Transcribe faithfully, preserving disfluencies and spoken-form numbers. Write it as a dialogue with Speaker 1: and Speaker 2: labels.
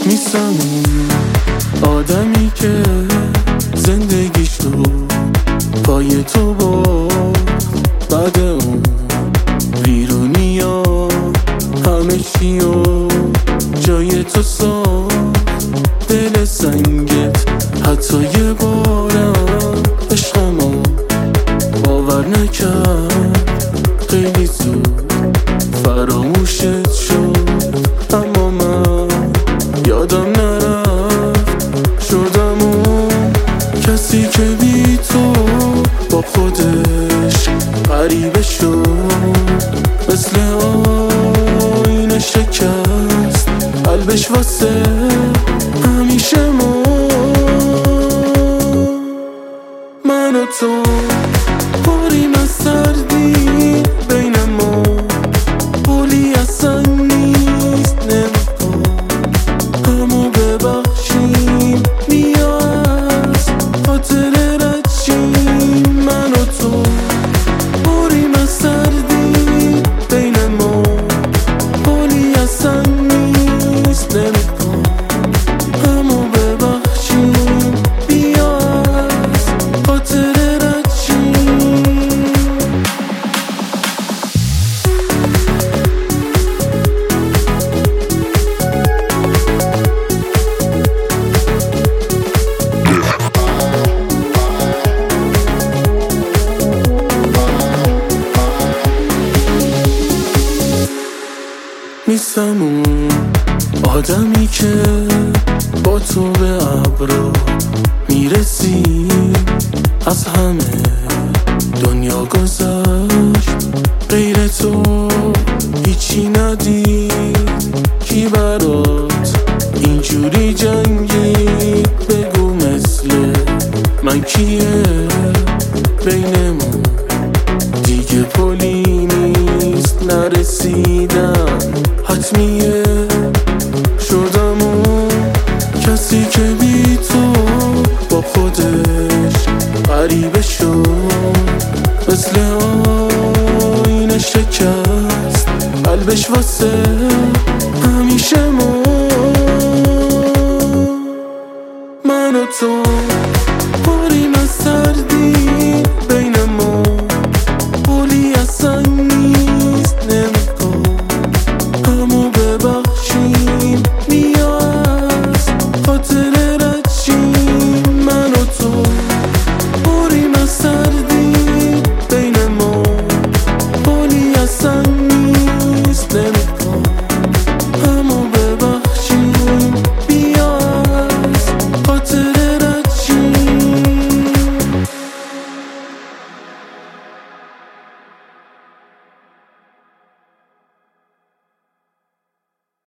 Speaker 1: نیستم اون آدمی که زندگیشو پای تو بود. بعد اون ویرونی ها همه چی و جای تو ساخت. دل سنگت حتی یه بارم عشقمو باور نکرد. خیلی زود فراموشت شد، اما من یادم نرفت. شدم اون کسی که بی تو با خودش غریبه شد. مثل آینه شکست قلبش واسه همیشه ما. من و تو پریم از سردی بین ما، پولی اصلا نیست نمیخوام همو ببخشیم. بیا از خاطر رد شیم. من و تو پریم از سردی بین ما، پولی اصلا نیست نمیخوام همو ببخشیم. بیا از خاطر رد شیم. نیستم اون آدمی که با تو به ابرا میرسیم. از همه دنیا گذشت غیر تو هیچی ندید. کی بر